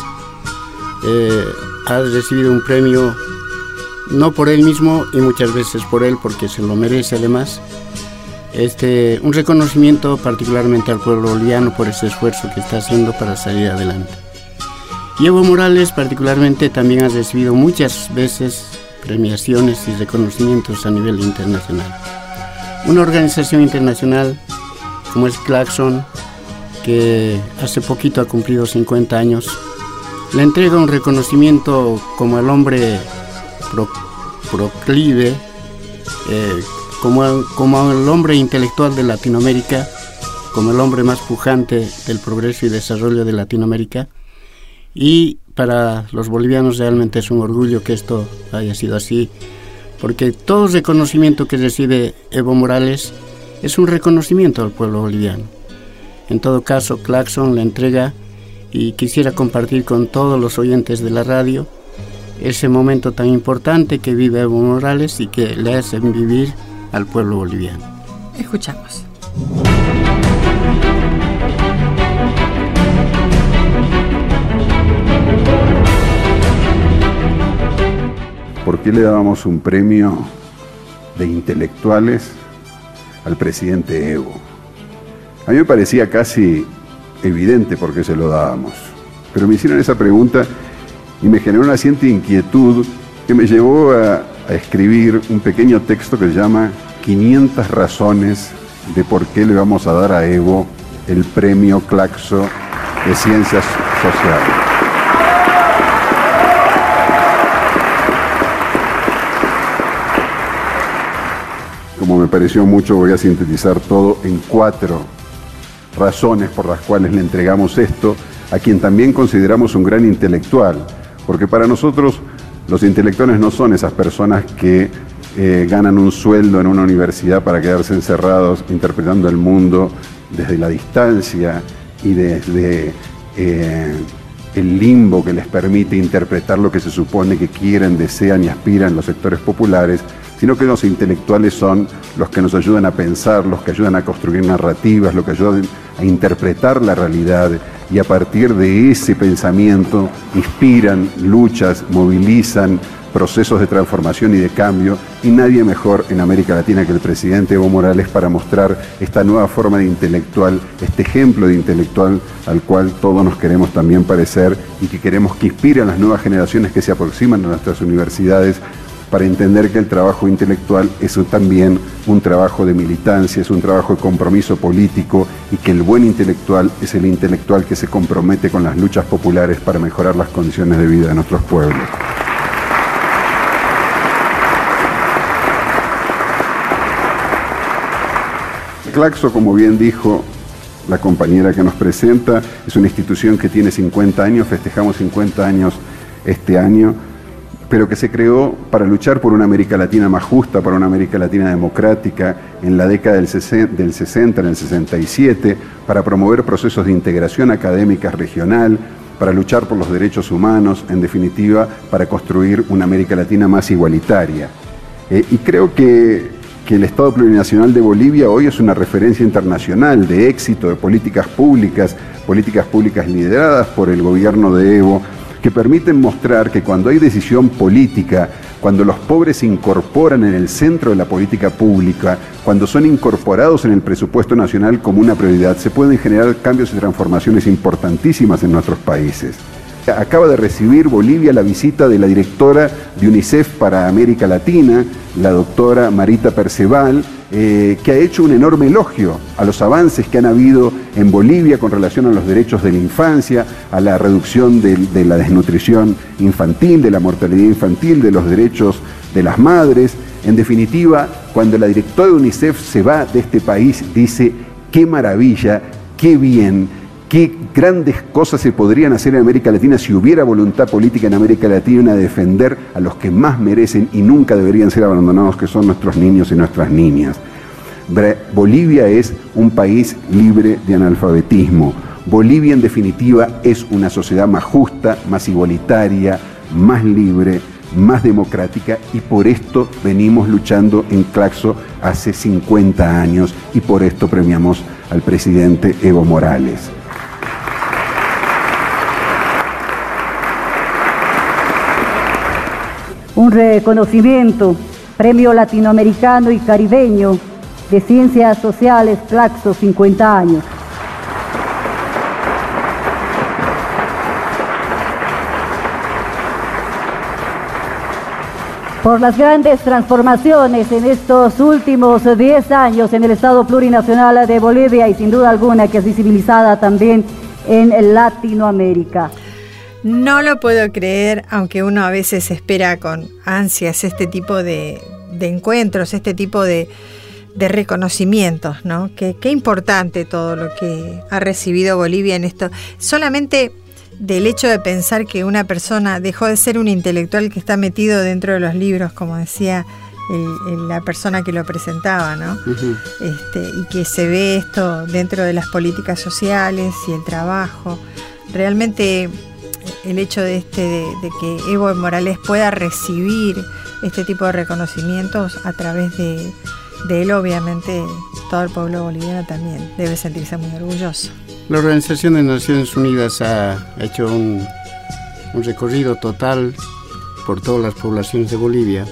ha recibido un premio, no por él mismo y muchas veces por él, porque se lo merece además. Un reconocimiento particularmente al pueblo boliviano por ese esfuerzo que está haciendo para salir adelante. Y Evo Morales particularmente también ha recibido muchas veces premiaciones y reconocimientos a nivel internacional. Una organización internacional como es Claxon, que hace poquito ha cumplido 50 años, le entrega un reconocimiento como el hombre proclive, como el hombre intelectual de Latinoamérica, como el hombre más pujante del progreso y desarrollo de Latinoamérica. Y para los bolivianos realmente es un orgullo que esto haya sido así, porque todo reconocimiento que recibe Evo Morales es un reconocimiento al pueblo boliviano. En todo caso, Claxon le entrega, y quisiera compartir con todos los oyentes de la radio ese momento tan importante que vive Evo Morales y que le hacen vivir al pueblo boliviano. Escuchamos. ¿Por qué le dábamos un premio de intelectuales al presidente Evo? A mí me parecía casi evidente por qué se lo dábamos, pero me hicieron esa pregunta y me generó una cierta inquietud que me llevó a escribir un pequeño texto que se llama 500 razones de por qué le vamos a dar a Evo el premio Claxon de Ciencias Sociales. Como me pareció mucho, voy a sintetizar todo en 4 razones por las cuales le entregamos esto a quien también consideramos un gran intelectual, porque para nosotros los intelectuales no son esas personas que ganan un sueldo en una universidad para quedarse encerrados interpretando el mundo desde la distancia y desde el limbo que les permite interpretar lo que se supone que quieren, desean y aspiran los sectores populares, sino que los intelectuales son los que nos ayudan a pensar, los que ayudan a construir narrativas, los que ayudan a interpretar la realidad, y a partir de ese pensamiento inspiran luchas, movilizan procesos de transformación y de cambio, y nadie mejor en América Latina que el presidente Evo Morales para mostrar esta nueva forma de intelectual, este ejemplo de intelectual al cual todos nos queremos también parecer y que queremos que inspire a las nuevas generaciones que se aproximan a nuestras universidades para entender que el trabajo intelectual es también un trabajo de militancia, es un trabajo de compromiso político, y que el buen intelectual es el intelectual que se compromete con las luchas populares para mejorar las condiciones de vida de nuestros pueblos. Claxo, como bien dijo la compañera que nos presenta, es una institución que tiene 50 años, festejamos 50 años este año, pero que se creó para luchar por una América Latina más justa, para una América Latina democrática, en la década del 60, en el 67, para promover procesos de integración académica regional, para luchar por los derechos humanos, en definitiva, para construir una América Latina más igualitaria. Y creo que el Estado Plurinacional de Bolivia hoy es una referencia internacional de éxito, de políticas públicas lideradas por el gobierno de Evo, que permiten mostrar que cuando hay decisión política, cuando los pobres se incorporan en el centro de la política pública, cuando son incorporados en el presupuesto nacional como una prioridad, se pueden generar cambios y transformaciones importantísimas en nuestros países. Acaba de recibir Bolivia la visita de la directora de UNICEF para América Latina, la doctora Marita Perceval, que ha hecho un enorme elogio a los avances que han habido en Bolivia con relación a los derechos de la infancia, a la reducción de la desnutrición infantil, de la mortalidad infantil, de los derechos de las madres. En definitiva, cuando la directora de UNICEF se va de este país, dice: qué maravilla, qué bien, qué grandes cosas se podrían hacer en América Latina si hubiera voluntad política en América Latina de defender a los que más merecen y nunca deberían ser abandonados, que son nuestros niños y nuestras niñas. Bolivia es un país libre de analfabetismo. Bolivia, en definitiva, es una sociedad más justa, más igualitaria, más libre, más democrática, y por esto venimos luchando en Claxo hace 50 años, y por esto premiamos al presidente Evo Morales. Un reconocimiento, Premio Latinoamericano y Caribeño de Ciencias Sociales Claxo 50 años. Por las grandes transformaciones en estos últimos 10 años en el Estado Plurinacional de Bolivia, y sin duda alguna que es visibilizada también en Latinoamérica. No lo puedo creer, aunque uno a veces espera con ansias este tipo de encuentros, este tipo de reconocimientos, ¿no? Qué importante todo lo que ha recibido Bolivia en esto. Solamente del hecho de pensar que una persona dejó de ser un intelectual que está metido dentro de los libros, como decía la persona que lo presentaba, ¿no? Uh-huh. Y que se ve esto dentro de las políticas sociales y el trabajo. Realmente el hecho de que Evo Morales pueda recibir este tipo de reconocimientos a través de él, obviamente todo el pueblo boliviano también debe sentirse muy orgulloso. La Organización de Naciones Unidas ha hecho un recorrido total por todas las poblaciones de Bolivia,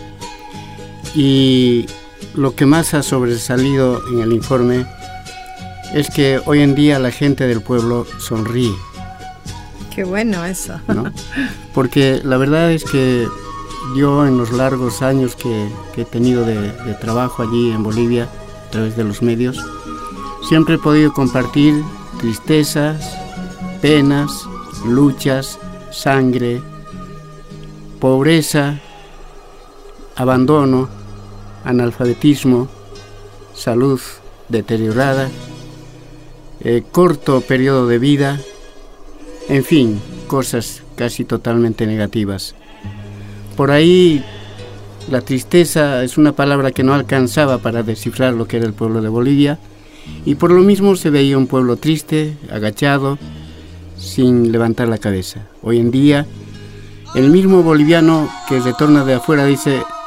y lo que más ha sobresalido en el informe es que hoy en día la gente del pueblo sonríe. Qué bueno eso, ¿no? Porque la verdad es que yo, en los largos años que he tenido de trabajo allí en Bolivia a través de los medios, siempre he podido compartir tristezas, penas, luchas, sangre, pobreza, abandono, analfabetismo, salud deteriorada, corto periodo de vida, en fin, cosas casi totalmente negativas. Por ahí, la tristeza es una palabra que no alcanzaba para descifrar lo que era el pueblo de Bolivia, y por lo mismo se veía un pueblo triste, agachado, sin levantar la cabeza. Hoy en día, el mismo boliviano que retorna de afuera dice: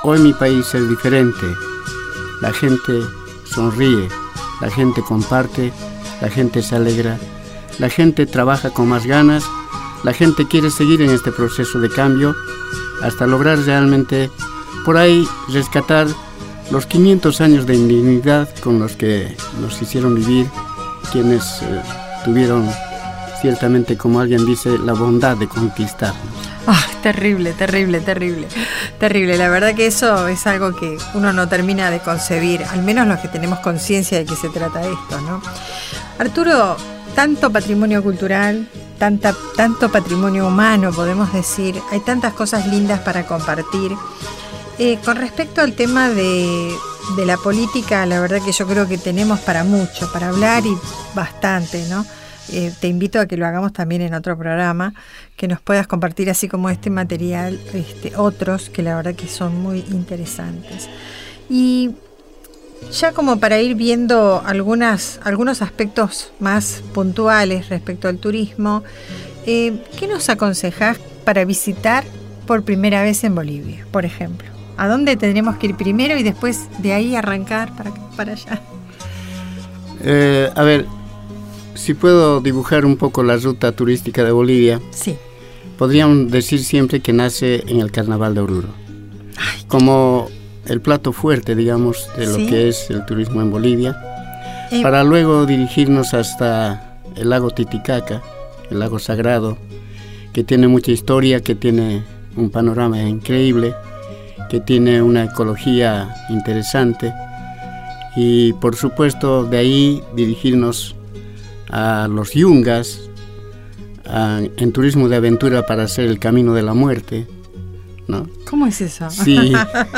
hoy mi país es diferente. La gente sonríe, la gente comparte, la gente se alegra, la gente trabaja con más ganas, la gente quiere seguir en este proceso de cambio hasta lograr realmente por ahí rescatar los 500 años de indignidad con los que nos hicieron vivir quienes tuvieron ciertamente, como alguien dice, la bondad de conquistarnos. Terrible. La verdad que eso es algo que uno no termina de concebir, al menos los que tenemos conciencia de que se trata de esto, ¿no? Arturo, tanto patrimonio cultural, tanto patrimonio humano, podemos decir, hay tantas cosas lindas para compartir. Con respecto al tema de la política, la verdad que yo creo que tenemos para mucho, para hablar y bastante, ¿no? Te invito a que lo hagamos también en otro programa, que nos puedas compartir así como este material, otros que la verdad que son muy interesantes. Y ya como para ir viendo algunos aspectos más puntuales respecto al turismo, ¿qué nos aconsejás para visitar por primera vez en Bolivia, por ejemplo? ¿A dónde tendremos que ir primero y después de ahí arrancar para allá? A ver, si puedo dibujar un poco la ruta turística de Bolivia, sí. Podríamos decir siempre que nace en el Carnaval de Oruro, como el plato fuerte, digamos, de lo que es el turismo en Bolivia, para luego dirigirnos hasta el lago Titicaca, el lago sagrado, que tiene mucha historia, que tiene un panorama increíble, que tiene una ecología interesante, y por supuesto de ahí dirigirnos a los Yungas, en turismo de aventura para hacer el Camino de la Muerte, ¿no? ¿Cómo es eso? Sí,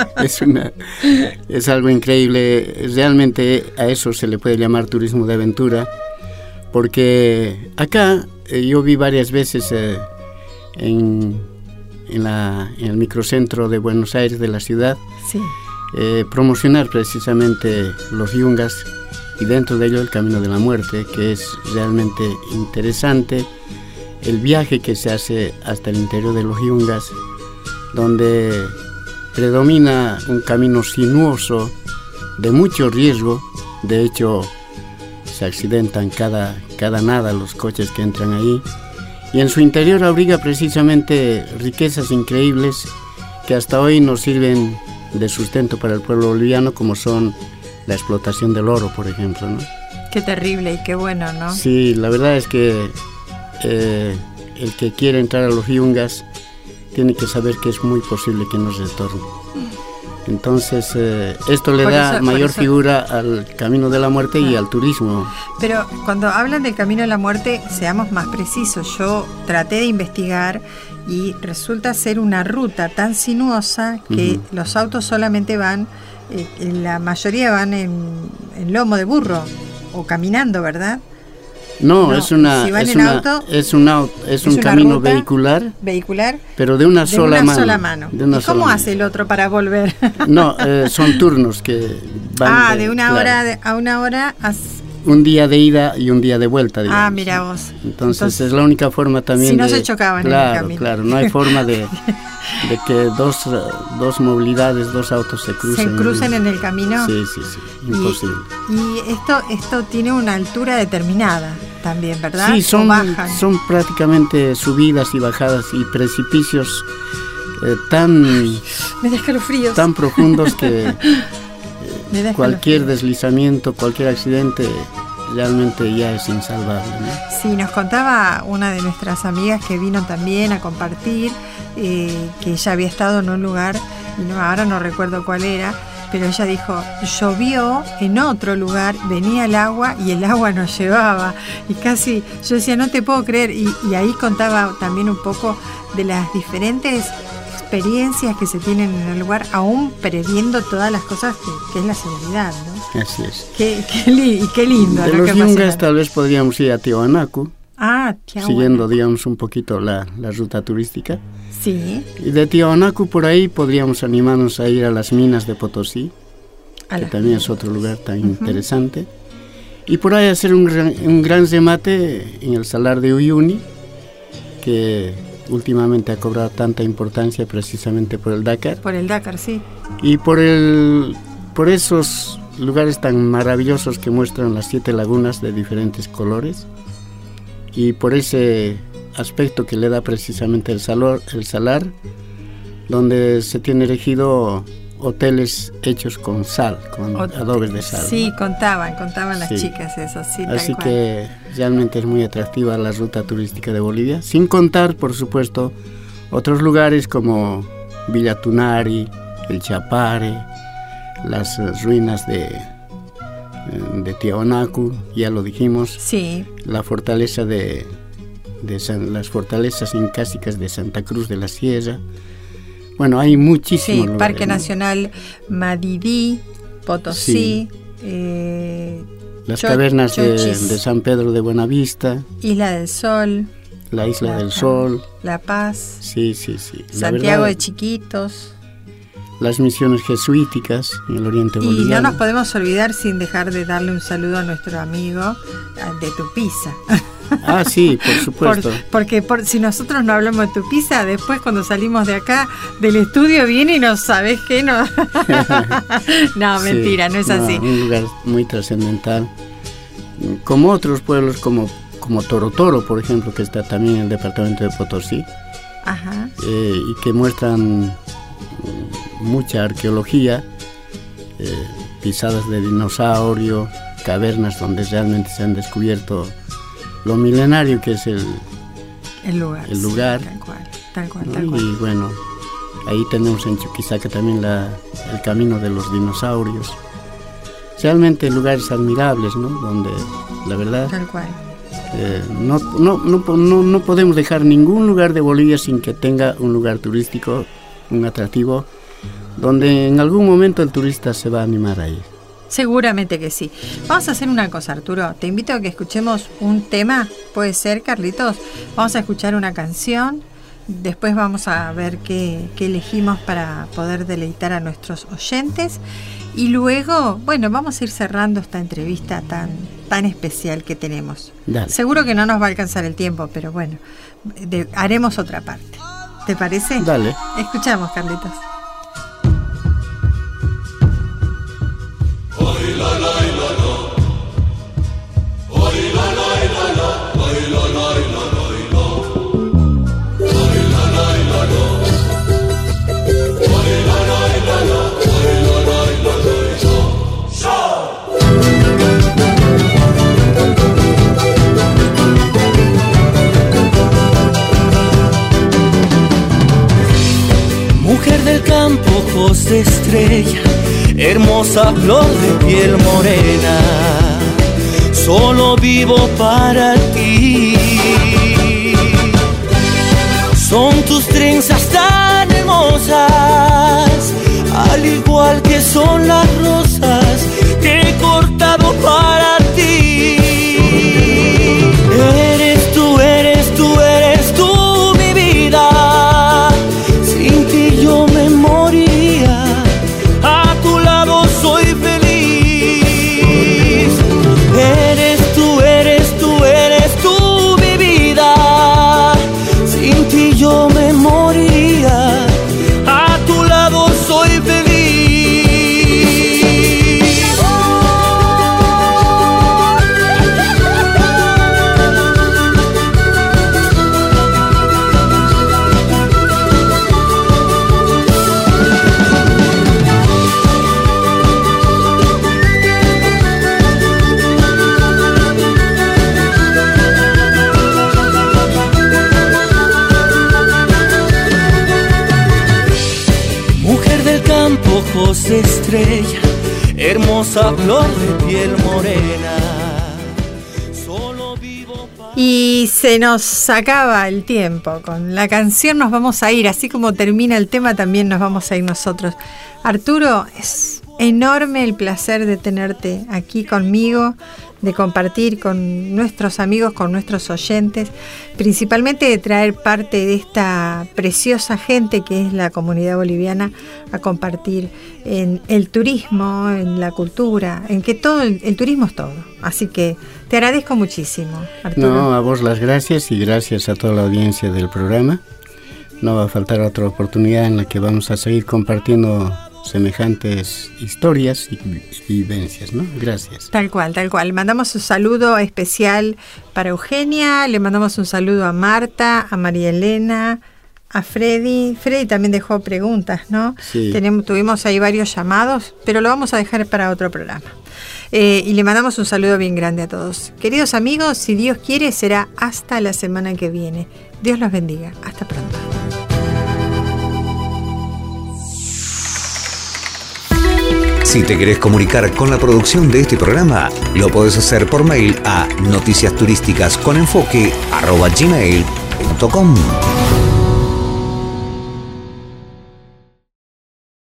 es algo increíble. Realmente a eso se le puede llamar turismo de aventura, porque acá yo vi varias veces en el microcentro de Buenos Aires, de la ciudad, sí. Promocionar precisamente los Yungas, y dentro de ello el Camino de la Muerte, que es realmente interesante. El viaje que se hace hasta el interior de los Yungas, donde predomina un camino sinuoso de mucho riesgo. De hecho, se accidentan cada nada los coches que entran ahí, y en su interior abriga precisamente riquezas increíbles que hasta hoy nos sirven de sustento para el pueblo boliviano, como son la explotación del oro, por ejemplo, ¿no? Qué terrible y qué bueno, ¿no? Sí, la verdad es que el que quiere entrar a los Yungas tiene que saber que es muy posible que no retorne. Entonces, esto le da mayor figura al Camino de la Muerte y al turismo. Pero cuando hablan del Camino de la Muerte, seamos más precisos. Yo traté de investigar y resulta ser una ruta tan sinuosa que los autos solamente van, la mayoría van en lomo de burro o caminando, ¿verdad? No, es un camino vehicular, pero de una sola mano. ¿Y cómo hace el otro para volver? No, son turnos que van de una hora a una hora. Un día de ida y un día de vuelta, digamos. Mira vos. Entonces es la única forma también. Si no se chocaban en el camino. Claro, no hay forma de que dos movilidades, dos autos se crucen en el camino. Sí, imposible. Y esto tiene una altura determinada también, ¿verdad? Sí, son prácticamente subidas y bajadas y precipicios me da escalofríos, tan profundos que cualquier deslizamiento, cualquier accidente realmente ya es insalvable, ¿no? Sí, nos contaba una de nuestras amigas que vino también a compartir, que ella había estado en un lugar, y ahora no recuerdo cuál era, pero ella dijo, llovió en otro lugar, venía el agua y el agua nos llevaba, y casi, yo decía, no te puedo creer, y ahí contaba también un poco de las diferentes experiencias que se tienen en el lugar, aún previendo todas las cosas que es la seguridad, ¿no? Así es. Qué lindo. De los Yungas tal vez podríamos ir a Tiahuanaco, siguiendo, digamos, un poquito la ruta turística. Sí. Y de Tiahuanaco por ahí podríamos animarnos a ir a las minas de Potosí, que también es otro lugar tan interesante. Y por ahí hacer un gran remate en el Salar de Uyuni, que últimamente ha cobrado tanta importancia precisamente por el Dakar. Por el Dakar, sí. Y por esos lugares tan maravillosos que muestran las 7 lagunas de diferentes colores, y por ese aspecto que le da precisamente el salar, donde se tiene erigido hoteles hechos con sal, con adobes de sal. Sí, contaban las chicas eso, sí. Así que realmente es muy atractiva la ruta turística de Bolivia, sin contar, por supuesto, otros lugares como Villa Tunari, el Chapare, las ruinas de Tiahuanaco, ya lo dijimos. Sí. La fortaleza las fortalezas incásicas de Santa Cruz de la Sierra. Bueno, hay muchísimos lugares, Parque Nacional Madidí, Potosí, las cavernas de San Pedro de Buenavista, Isla del Sol, la Isla del Sol, La Paz, sí. Santiago de Chiquitos, las misiones jesuíticas en el oriente boliviano. Y no nos podemos olvidar sin dejar de darle un saludo a nuestro amigo de Tupiza. Ah, sí, por supuesto. Porque si nosotros no hablamos de Tupiza, después cuando salimos de acá del estudio viene y no sabes qué, no. No, mentira, no es así. Un lugar muy trascendental. Como otros pueblos como Torotoro, por ejemplo, que está también en el departamento de Potosí. Ajá. Y que muestran mucha arqueología, pisadas de dinosaurio, cavernas donde realmente se han descubierto lo milenario que es el lugar. Tal cual. Y bueno, ahí tenemos en Chuquisaca también el camino de los dinosaurios. Realmente lugares admirables, ¿no? Donde la verdad tal cual. No podemos dejar ningún lugar de Bolivia sin que tenga un lugar turístico, un atractivo, donde en algún momento el turista se va a animar a ir. Seguramente que sí. Vamos a hacer una cosa, Arturo. Te invito a que escuchemos un tema. ¿Puede ser, Carlitos? Vamos a escuchar una canción. Después vamos a ver qué elegimos para poder deleitar a nuestros oyentes. Y luego, bueno, vamos a ir cerrando esta entrevista tan especial que tenemos. Dale. Seguro que no nos va a alcanzar el tiempo, pero bueno, haremos otra parte. ¿Te parece? Dale. Escuchamos, Carlitos. Mujer del campo, ojos de estrella, hermosa flor de piel morena, solo vivo para ti. Son tus trenzas tan hermosas, al igual que son las rosas que he cortado para ti. Eres tú, eres tú, eres tú mi vida. Sin ti yo me moriría, a tu lado soy feliz. Eres tú, eres tú, eres tú mi vida. Sin ti yo me moriría, a tu lado soy feliz. Ojos de estrella, hermosa flor de piel morena, solo vivo para... Y se nos acaba el tiempo. Con la canción nos vamos a ir, así como termina el tema también nos vamos a ir nosotros. Arturo, es enorme el placer de tenerte aquí conmigo, de compartir con nuestros amigos, con nuestros oyentes, principalmente de traer parte de esta preciosa gente que es la comunidad boliviana a compartir en el turismo, en la cultura, en que todo el turismo es todo. Así que te agradezco muchísimo, Arturo. No, a vos las gracias y gracias a toda la audiencia del programa. No va a faltar otra oportunidad en la que vamos a seguir compartiendo semejantes historias y vivencias, ¿no? Gracias. Tal cual, tal cual. Mandamos un saludo especial para Eugenia, le mandamos un saludo a Marta, a María Elena, a Freddy. Freddy también dejó preguntas, ¿no? Sí. Tuvimos ahí varios llamados, pero lo vamos a dejar para otro programa. Y le mandamos un saludo bien grande a todos. Queridos amigos, si Dios quiere, será hasta la semana que viene. Dios los bendiga. Hasta pronto. Si te querés comunicar con la producción de este programa, lo podés hacer por mail a noticiasturísticasconenfoque@gmail.com.